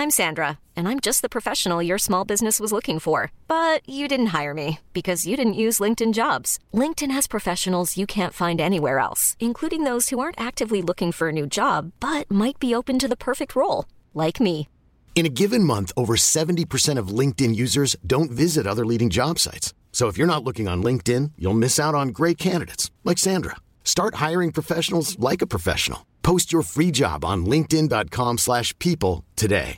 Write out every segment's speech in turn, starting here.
I'm Sandra, and I'm just the professional your small business was looking for. But you didn't hire me because you didn't use LinkedIn Jobs. LinkedIn has professionals you can't find anywhere else, including those who aren't actively looking for a new job, but might be open to the perfect role, like me. In a given month, over 70% of LinkedIn users don't visit other leading job sites. So if you're not looking on LinkedIn, you'll miss out on great candidates like Sandra. Start hiring professionals like a professional. Post your free job on linkedin.com/people today.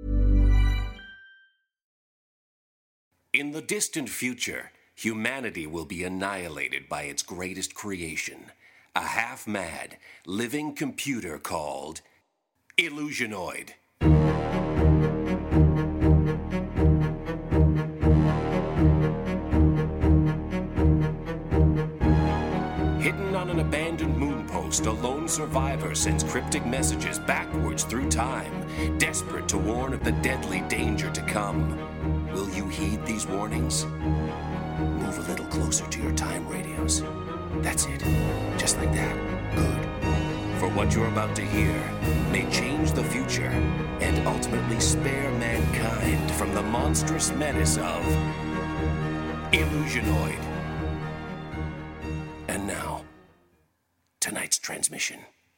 In the distant future, humanity will be annihilated by its greatest creation, a half-mad, living computer called Illusionoid. Hidden on an abandoned moon post, a lone survivor sends cryptic messages backwards through time, desperate to warn of the deadly danger to come. Will you heed these warnings? Move a little closer to your time radios. That's it. Just like that. Good. For what you're about to hear may change the future and ultimately spare mankind from the monstrous menace of Illusionoid. And now, tonight's transmission.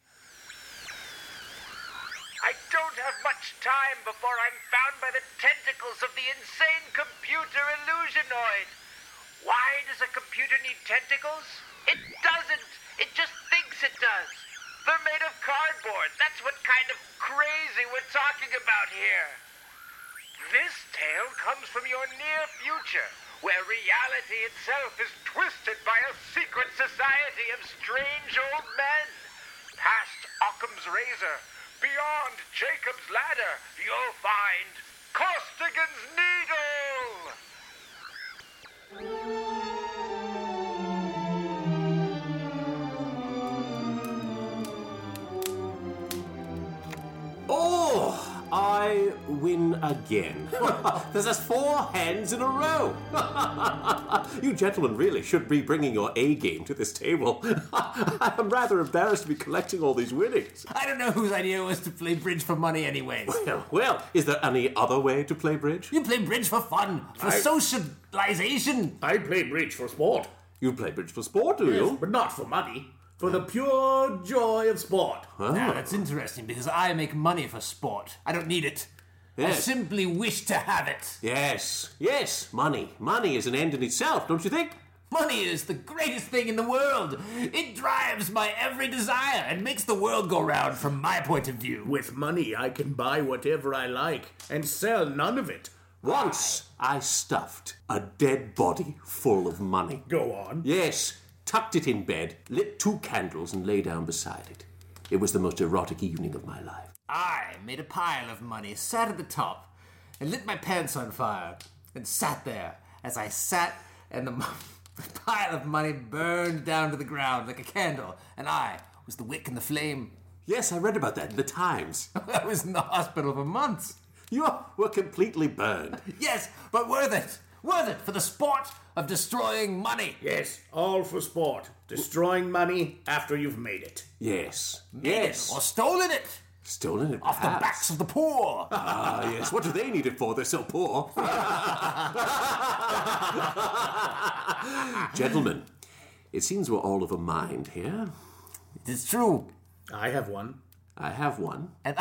I don't have much time before I'm found by the tentacles of the insane computer Illusionoid. Why does a computer need tentacles? It doesn't. It just thinks it does. They're made of cardboard. That's what kind of crazy we're talking about here. This tale comes from your near future, where reality itself is twisted by a secret society of strange old men. Past Occam's razor, beyond Jacob's ladder, you'll find Costigan's needle! Oh, I win again. There's 4 hands in a row. You gentlemen really should be bringing your A-game to this table. I'm rather embarrassed to be collecting all these winnings. I don't know whose idea it was to play bridge for money anyways. Well, is there any other way to play bridge? You play bridge for fun, for socialization. I play bridge for sport. You play bridge for sport, do you? Yes, but not for money. For the pure joy of sport. Oh. Now, that's interesting, because I make money for sport. I don't need it. Yes. I simply wish to have it. Yes, money. Money is an end in itself, don't you think? Money is the greatest thing in the world. It drives my every desire and makes the world go round from my point of view. With money, I can buy whatever I like and sell none of it. Once I stuffed a dead body full of money. Go on. Yes, tucked it in bed, lit 2 candles and lay down beside it. It was the most erotic evening of my life. I made a pile of money, sat at the top, and lit my pants on fire, and sat there. As I sat, and the pile of money burned down to the ground like a candle, and I was the wick and the flame. Yes, I read about that in the Times. I was in the hospital for months. You were completely burned. Yes, but worth it. Worth it for the sport of destroying money. Yes, all for sport. Destroying money after you've made it. Yes. Or stolen it. Stolen it, Off the backs of the poor. Ah, yes. What do they need it for? They're so poor. Gentlemen, it seems we're all of a mind here. It is true. I have one. I have one. And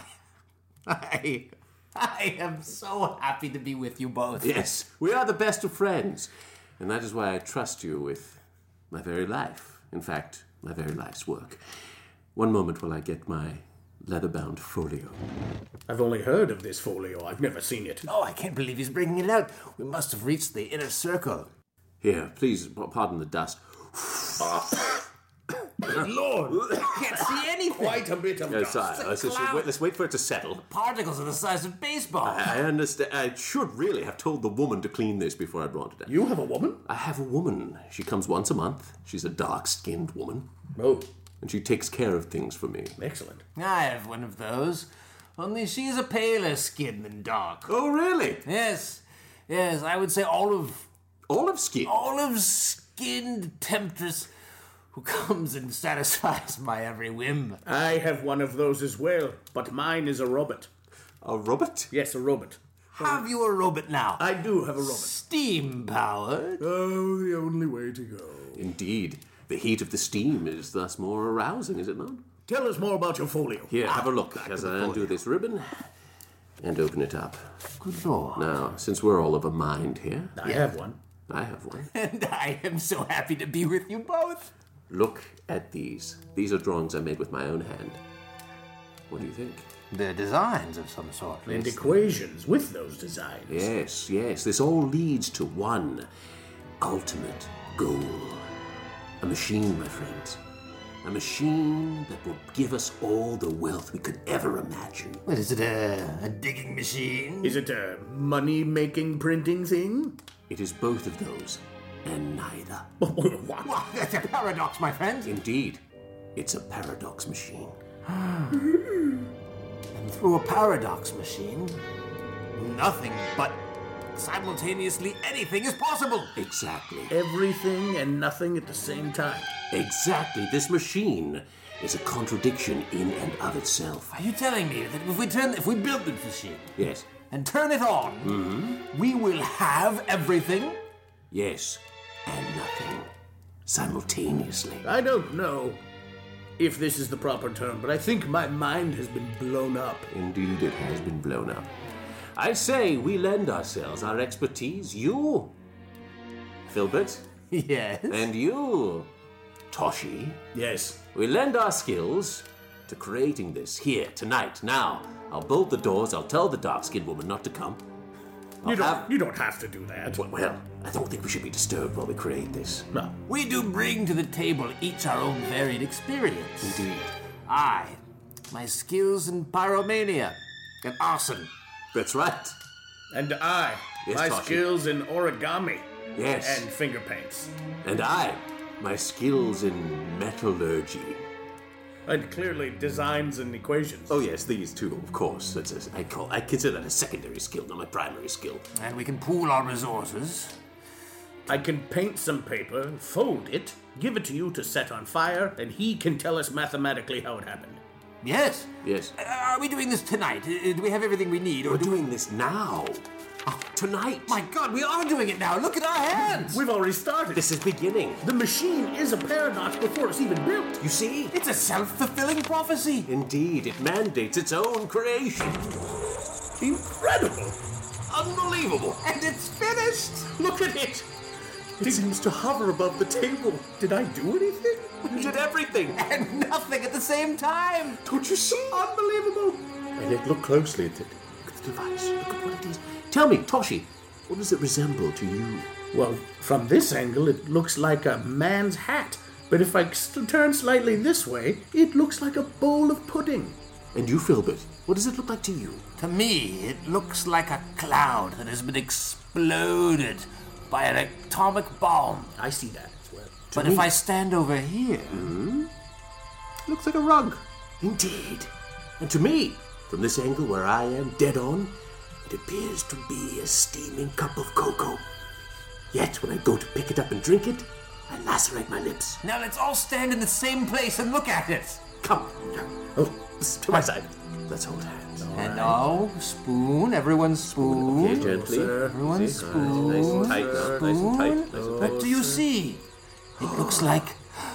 I am so happy to be with you both. Yes, we are the best of friends. And that is why I trust you with my very life. In fact, my very life's work. One moment while I get my leather-bound folio. I've only heard of this folio. I've never seen it. Oh, I can't believe he's bringing it out. We must have reached the inner circle. Here, please, pardon the dust. Good Lord! Can't see anything. Quite a bit of dust. Let's wait for it to settle. Particles are the size of baseball. I understand. I should really have told the woman to clean this before I brought it down. You have a woman? I have a woman. She comes once a month. She's a dark-skinned woman. Oh. And she takes care of things for me. Excellent. I have one of those. Only she's a paler skin than dark. Oh, really? Yes, I would say olive skin? Olive-skinned temptress who comes and satisfies my every whim. I have one of those as well, but mine is a robot. A robot? Yes, a robot. Have you a robot now? I do have a robot. Steam powered. Oh, the only way to go. Indeed. The heat of the steam is thus more arousing, is it not? Tell us more about your folio. Here, have a look as I undo this ribbon and open it up. Good Lord. Now, since we're all of a mind here, I have one. I have one. And I am so happy to be with you both. Look at these. These are drawings I made with my own hand. What do you think? They're designs of some sort. And equations with those designs. Yes, yes. This all leads to one ultimate goal. A machine, my friends. A machine that will give us all the wealth we could ever imagine. What is it, a digging machine? Is it a money-making printing thing? It is both of those, and neither. What? Well, that's a paradox, my friend. Indeed, it's a paradox machine. And through a paradox machine, nothing but simultaneously anything is possible. Exactly. Everything and nothing at the same time. Exactly. This machine is a contradiction in and of itself. Are you telling me that if we build this machine Yes. and turn it on, we will have everything? Yes. And nothing. Simultaneously. I don't know if this is the proper term, but I think my mind has been blown up. Indeed, it has been blown up. I say we lend ourselves our expertise. You, Filbert, Yes. and you, Toshi. Yes. We lend our skills to creating this here, tonight, now. I'll bolt the doors. I'll tell the dark-skinned woman not to come. You don't have to do that. Well, I don't think we should be disturbed while we create this. No. We do bring to the table each our own varied experience. Indeed. I, my skills in pyromania and arson. That's right. And I, Yes, my Toshi. skills in origami Yes. and finger paints. And I, my skills in metallurgy. And clearly designs and equations. Oh yes, these two, of course. I consider that a secondary skill, not my primary skill. And we can pool our resources. I can paint some paper, fold it, give it to you to set on fire, and he can tell us mathematically how it happened. Yes. Yes. Are we doing this tonight? Do we have everything we need? We're doing this now. Oh, tonight. My God, we are doing it now. Look at our hands. We've already started. This is beginning. The machine is a paradox before it's even built. You see? It's a self-fulfilling prophecy. Indeed, it mandates its own creation. Incredible. Unbelievable. And it's finished. Look at it. It seems to hover above the table. Did I do anything? You did everything. And nothing at the same time. Don't you see? Unbelievable. And yet, look closely at it. Look at the device. Look at what it is. Tell me, Toshi, what does it resemble to you? Well, from this angle, it looks like a man's hat. But if I turn slightly this way, it looks like a bowl of pudding. And you, Filbert, what does it look like to you? To me, it looks like a cloud that has been exploded by an atomic bomb. I see that as well. But if I stand over here... Looks like a rug. Indeed. And to me, from this angle where I am dead on, it appears to be a steaming cup of cocoa. Yet when I go to pick it up and drink it, I lacerate my lips. Now let's all stand in the same place and look at it. Come. Oh, to my side. Let's hold hands. And now, spoon, everyone spoon. Okay, gently. Everyone See? spoon. Nice and tight now. Nice and tight. Nice and tight. What do you see? It looks like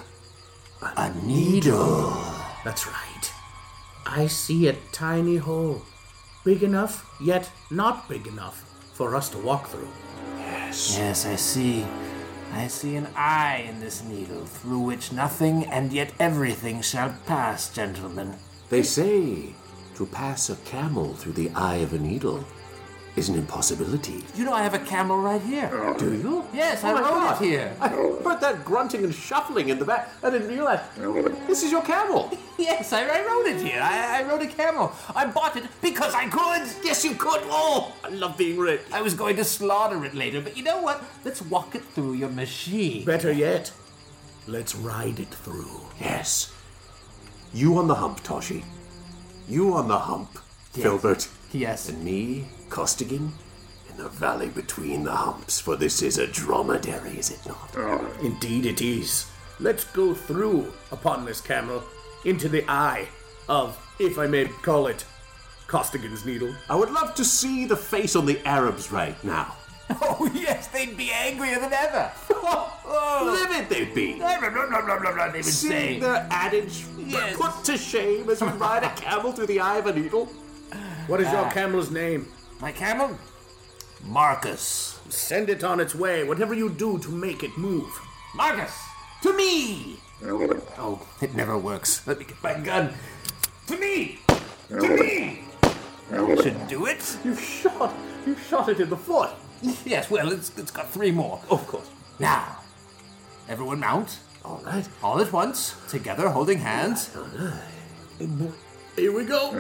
a needle. That's right. I see a tiny hole. Big enough, yet not big enough for us to walk through. Yes, I see. I see an eye in this needle, through which nothing and yet everything shall pass, gentlemen. They say to pass a camel through the eye of a needle is an impossibility. You know I have a camel right here. Do you? Yes, Oh I my rode God. it here. I heard that grunting and shuffling in the back. I didn't realize. This is your camel. Yes, I rode it here. I rode a camel. I bought it because I could. Yes, you could. Oh, I love being rich. I was going to slaughter it later, but you know what? Let's walk it through your machine. Better yet, let's ride it through. Yes. You on the hump, Toshi. You on the hump, Filbert. Yes. And me, Costigan, in the valley between the humps, for this is a dromedary, is it not? Indeed it is. Let's go through upon this camel into the eye of, if I may call it, Costigan's Needle. I would love to see the face on the Arabs right now. Oh, yes, they'd be angrier than ever. Livid they'd be. They would Seeing say. their adage Yes. put to shame as we ride a camel through the eye of a needle. What is your camel's name? My camel? Marcus. Send it on its way, whatever you do to make it move. Marcus! To me! Oh, it never works. Let me get my gun. To me! To me! Should do it? You shot it in the foot. Yes, well, it's got 3 more. Of course. Now, everyone mount. All right. All at once, together, holding hands. Here we go.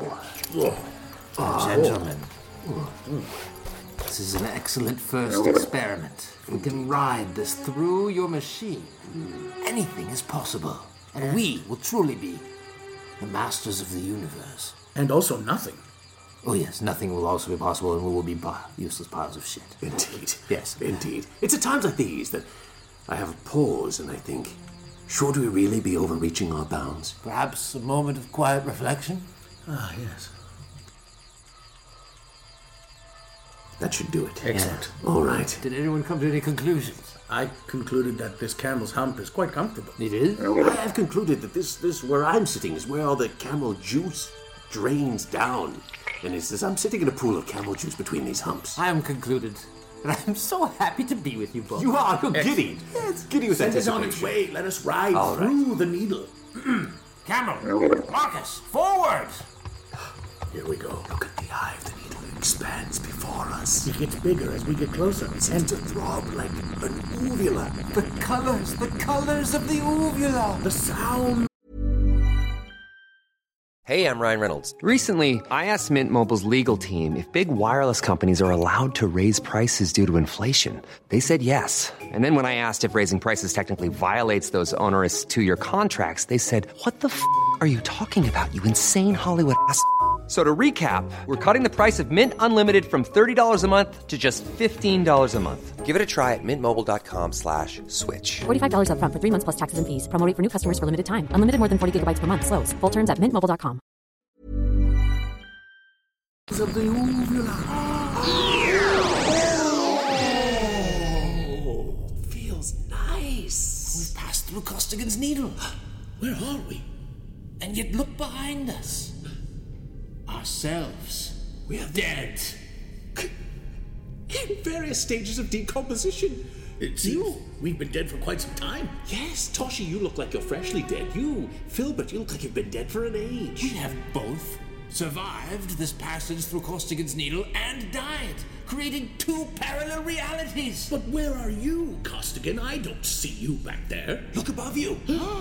Gentlemen, this is an excellent first experiment. If we can ride this through your machine, anything is possible. And we will truly be the masters of the universe. And also nothing. Oh yes, nothing will also be possible, and we will be useless piles of shit. Indeed. Yes. Indeed. It's at times like these that I have a pause and I think, should we really be overreaching our bounds? Perhaps a moment of quiet reflection? Ah, yes. That should do it. Excellent. All right. Did anyone come to any conclusions? I concluded that this camel's hump is quite comfortable. It is? I have concluded that this where I'm sitting is where all the camel juice drains down. And it's as I'm sitting in a pool of camel juice between these humps. I am concluded. And I'm so happy to be with you both. You are. You're giddy. Yes. Giddy with Send it anticipation. on its way. Let us ride All right. through the needle. Camel! Marcus, forward! Here we go. Look at the eye of the needle. It expands before us. It gets bigger as we get closer. It seems to throb like an uvula. The colors of the uvula! The sound. Hey, I'm Ryan Reynolds. Recently, I asked Mint Mobile's legal team if big wireless companies are allowed to raise prices due to inflation. They said yes. And then when I asked if raising prices technically violates those onerous 2-year contracts, they said, "What the f*** are you talking about, you insane Hollywood ass?" So to recap, we're cutting the price of Mint Unlimited from $30 a month to just $15 a month. Give it a try at mintmobile.com/switch. $45 up front for 3 months plus taxes and fees. Promo rate for new customers for limited time. Unlimited more than 40 gigabytes per month. Slows full terms at mintmobile.com. Of the uvula. Oh, feels nice. We've passed through Costigan's Needle. Where are we? And yet look behind us. Ourselves. We are Dead. in various stages of decomposition. It's you. We've been dead for quite some time. Yes, Toshi, you look like you're freshly dead. You, Filbert, you look like you've been dead for an age. We have both survived this passage through Costigan's Needle and died, creating 2 parallel realities. But where are you, Costigan? I don't see you back there. Look above you.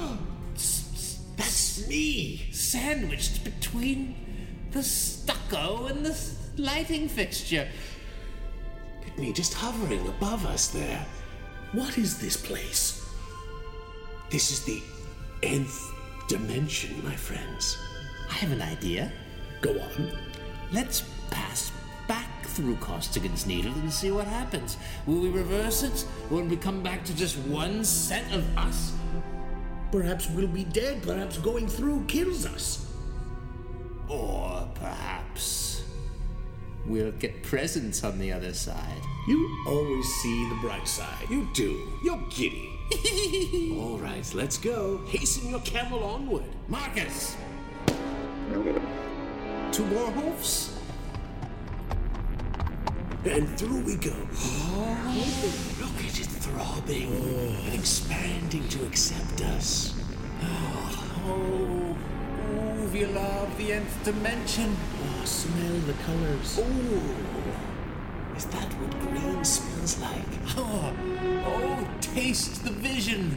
That's me. Sandwiched between the stucco and the lighting fixture. Look at me just hovering above us there. What is this place? This is the nth dimension, my friends. I have an idea. Go on. Let's pass back through Costigan's Needle and see what happens. Will we reverse it when we come back to just one set of us? Perhaps we'll be dead. Perhaps going through kills us. Or perhaps we'll get presents on the other side. You always see the bright side. You do. You're giddy. All right, let's go. Hasten your camel onward. Marcus! 2 more hoofs? And through we go. Look at it throbbing and expanding to accept us. Oh, uvula of the nth dimension. Oh, smell the colors. Ooh, is that what green smells like? Oh, taste the vision.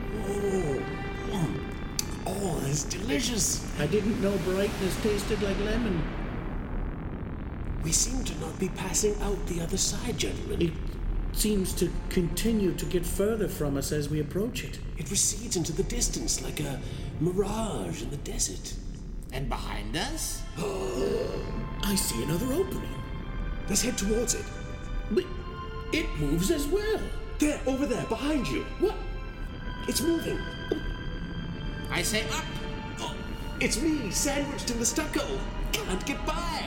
Oh, it's delicious. I didn't know brightness tasted like lemon. We seem to not be passing out the other side, gentlemen. It seems to continue to get further from us as we approach it. It recedes into the distance like a mirage in the desert. And behind us? I see another opening. Let's head towards it. But it moves as well. There, over there, behind you. What? It's moving. I say up. Oh, it's me, sandwiched in the stucco. can't get by.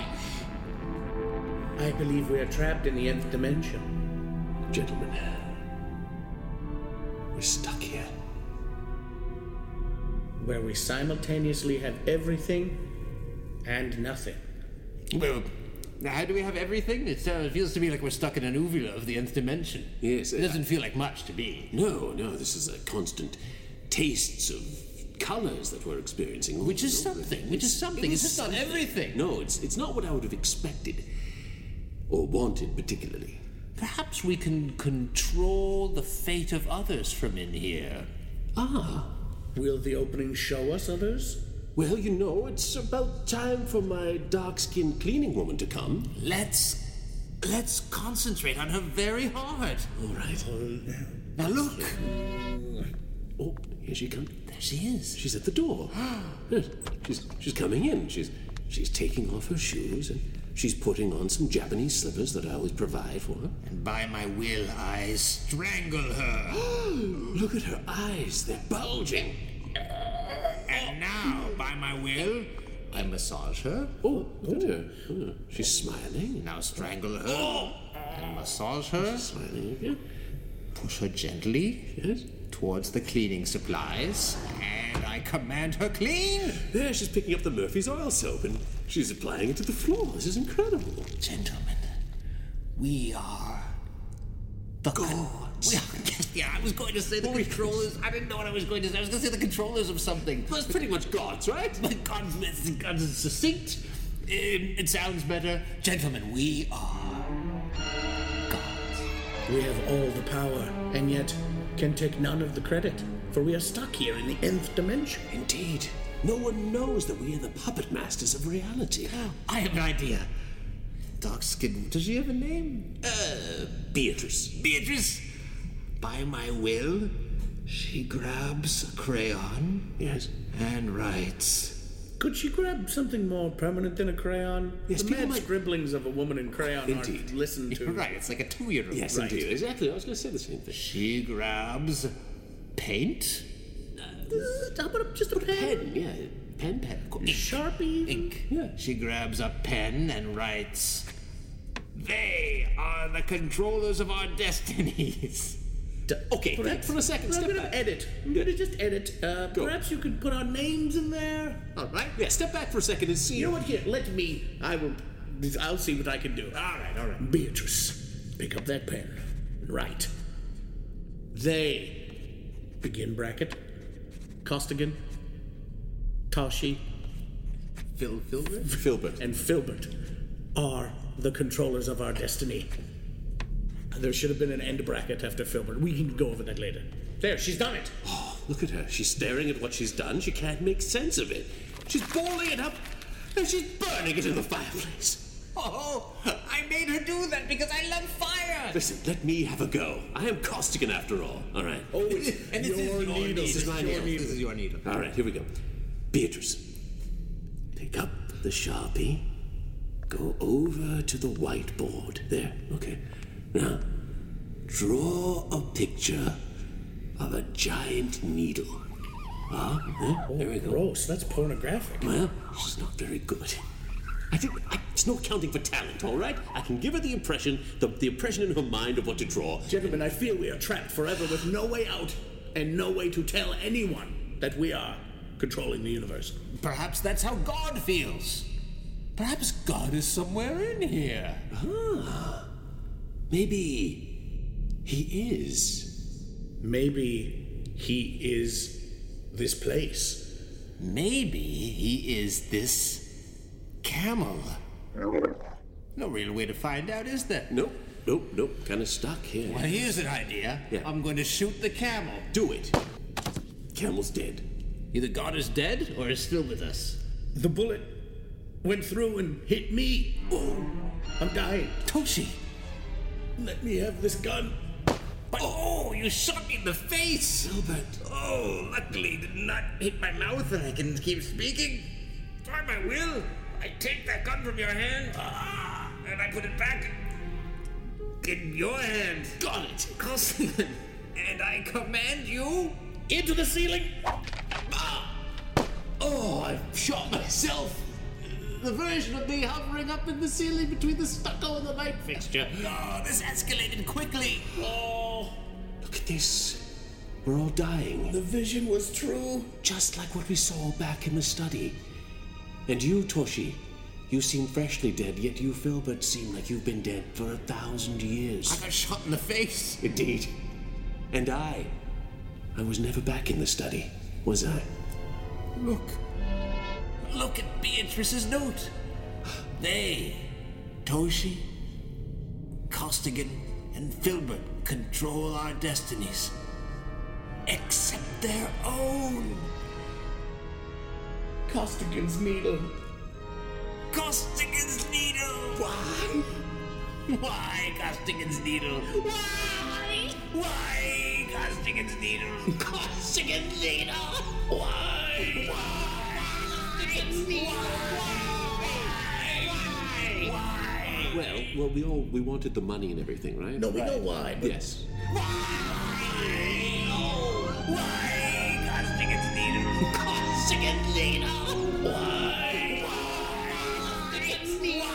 I believe we are trapped in the nth dimension. Gentlemen, we're stuck here. Where we simultaneously have everything and nothing. Well, how do we have everything? It feels to me like we're stuck in an uvula of the nth dimension. Yes. It doesn't feel like much to be. No, this is a constant tastes of colors that we're experiencing. Which is something. It's just not everything. No, it's not what I would have expected. Or wanted, particularly. Perhaps we can control the fate of others from in here. Ah. Will the opening show us others? Well, it's about time for my dark-skinned cleaning woman to come. Let's concentrate on her very hard. All right. Now look. Oh, here she comes. There she is. She's at the door. She's coming in. She's taking off her shoes and she's putting on some Japanese slippers that I always provide for her. And by my will, I strangle her. Look at her eyes. They're bulging. And now, by my will, I massage her. Oh, look at her. Oh, she's smiling. Now strangle her. And massage her. She's smiling again. Push her gently. Yes. Towards the cleaning supplies. And I command her clean. There, she's picking up the Murphy's oil soap and she's applying it to the floor. This is incredible. Gentlemen, we are the gods. Yeah, I was going to say the controllers. I didn't know what I was going to say. I was going to say the controllers of something. Well, it's pretty much gods, right? But gods is succinct. It sounds better. Gentlemen, we are gods. We have all the power, and yet can take none of the credit, for we are stuck here in the nth dimension. Indeed. No one knows that we are the puppet masters of reality. I have an idea. Dark-skinned. Does she have a name? Beatrice. Beatrice? By my will, she grabs a crayon. Yes. And writes. Could she grab something more permanent than a crayon? Yes, the mad scribblings of a woman in crayon Indeed. aren't listened to. Right, it's like a 2-year-old. Yes, right. indeed. Exactly. I was going to say the same thing. She grabs paint. How about just a pen? Yeah. Pen. Ink. Sharpie? Ink. Yeah. She grabs a pen and writes, "They are the controllers of our destinies." Okay, back for a second. I'm Step going back. to edit. I'm going to just edit. Perhaps you could put our names in there. All right. Yeah, step back for a second and see. You know what? Here, let me. I'll see what I can do. All right. Beatrice, pick up that pen. Right. They, begin bracket, Costigan, Tashi, Filbert. and Filbert are the controllers of our destiny. There should have been an end bracket after Filbert. We can go over that later. There, she's done it. Oh, look at her. She's staring at what she's done. She can't make sense of it. She's balling it up and she's burning it in the fireplace. Oh, I made her do that because I love fire. Listen, let me have a go. I am Costigan after all. All right. Oh, it's And this your is your needle. This is my needle. This is your needle. All right, here we go. Beatrice, pick up the Sharpie. Go over to the whiteboard. There, okay. Now, draw a picture of a giant needle. There we go. Gross, that's pornographic. Well, she's not very good. I think it's no accounting for talent, all right? I can give her the impression in her mind of what to draw. Gentlemen, I feel we are trapped forever with no way out and no way to tell anyone that we are controlling the universe. Perhaps that's how God feels. Perhaps God is somewhere in here. Maybe he is. Maybe he is this place. Maybe he is this camel. No real way to find out, is there? Nope. Kind of stuck here. Well, here's an idea. Yeah. I'm going to shoot the camel. Do it. Camel's dead. Either God is dead or is still with us. The bullet went through and hit me. Oh, I'm dying. Toshi! Let me have this gun. But, you shot me in the face! Filbert. Oh, luckily it did not hit my mouth and I can keep speaking. By my will, I take that gun from your hand and I put it back in your hand. Got it. Costigan. And I command you Into the ceiling. Oh, I shot myself. The version of me hovering up in the ceiling between the stucco and the light fixture. Oh, this escalated quickly. Oh, Look at this. We're all dying. the vision was true. Just like what we saw back in the study. And you, Toshi, you seem freshly dead, yet you, Filbert, seem like you've been dead for 1,000 years. I got shot in the face. Indeed. And I was never back in the study, was I? Look at Beatrice's note. They, Toshi, Costigan, and Filbert control our destinies. Except their own. Costigan's needle. Costigan's needle. Why? Why Costigan's needle? Why Costigan's needle? Costigan's needle. Why? Costigan's needle. Well, we wanted the money and everything, right? No, we know why. But Yes. Why Costigan's needle? Costigan's needle. Why? Costigan's needle.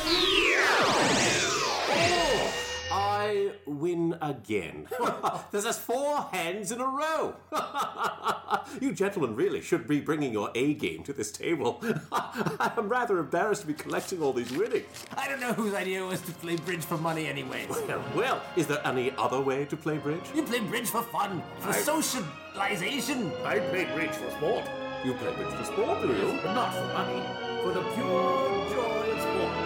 I win again. There's just 4 hands in a row. You gentlemen really should be bringing your A game to this table. I'm rather embarrassed to be collecting all these winnings. I don't know whose idea it was to play bridge for money anyways. Well, is there any other way to play bridge? You play bridge for fun, for socialization. I played bridge for sport, You play bridge for sport, do you? but not for money. For the pure joy of sport.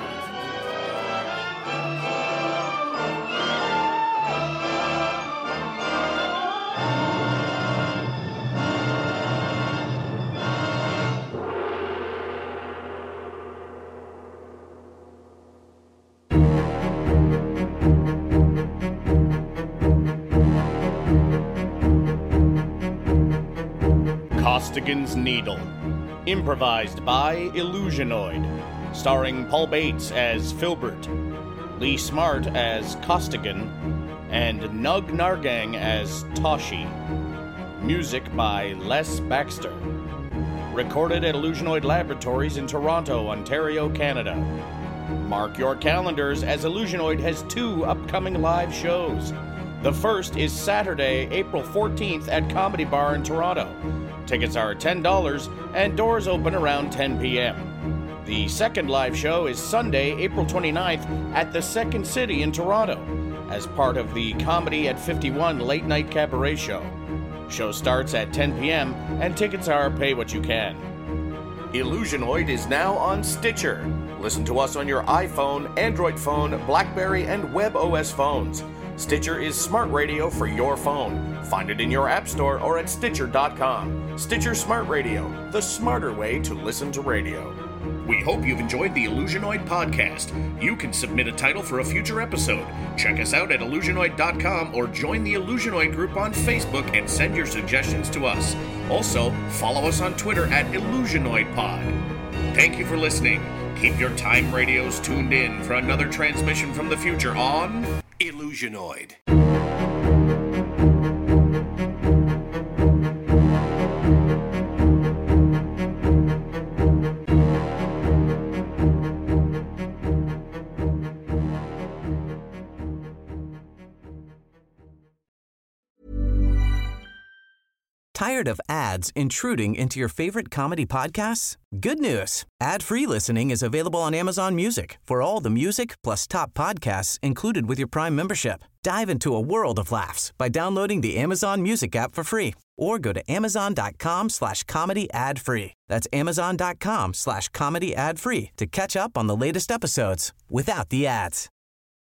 Costigan's Needle, improvised by Illusionoid, starring Paul Bates as Filbert, Lee Smart as Costigan, and Nug Nargang as Toshi. Music by Les Baxter. Recorded at Illusionoid Laboratories in Toronto, Ontario, Canada. Mark your calendars as Illusionoid has 2 upcoming live shows. The first is Saturday, April 14th at Comedy Bar in Toronto. Tickets are $10 and doors open around 10 p.m. The second live show is Sunday, April 29th at the Second City in Toronto as part of the Comedy at 51 late night cabaret show. Show starts at 10 p.m. and tickets are pay what you can. Illusionoid is now on Stitcher. Listen to us on your iPhone, Android phone, BlackBerry, and WebOS phones. Stitcher is smart radio for your phone. Find it in your app store or at Stitcher.com. Stitcher Smart Radio, the smarter way to listen to radio. We hope you've enjoyed the Illusionoid podcast. You can submit a title for a future episode. Check us out at Illusionoid.com or join the Illusionoid group on Facebook and send your suggestions to us. Also, follow us on Twitter at IllusionoidPod. Thank you for listening. Keep your time radios tuned in for another transmission from the future on Illusionoid. Tired of ads intruding into your favorite comedy podcasts? Good news. Ad-free listening is available on Amazon Music for all the music plus top podcasts included with your Prime membership. Dive into a world of laughs by downloading the Amazon Music app for free or go to amazon.com/comedy ad-free. That's amazon.com/comedy ad-free to catch up on the latest episodes without the ads.